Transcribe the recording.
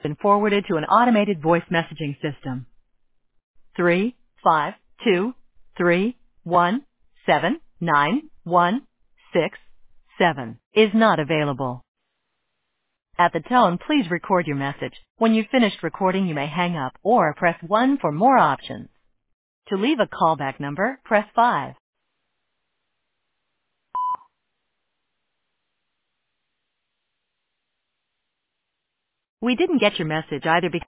been forwarded to an automated voice messaging system. 35231791167 is not available. At the tone, please record your message. When you've finished recording, you may hang up or press 1 for more options. To leave a callback number, press 5. We didn't get your message either because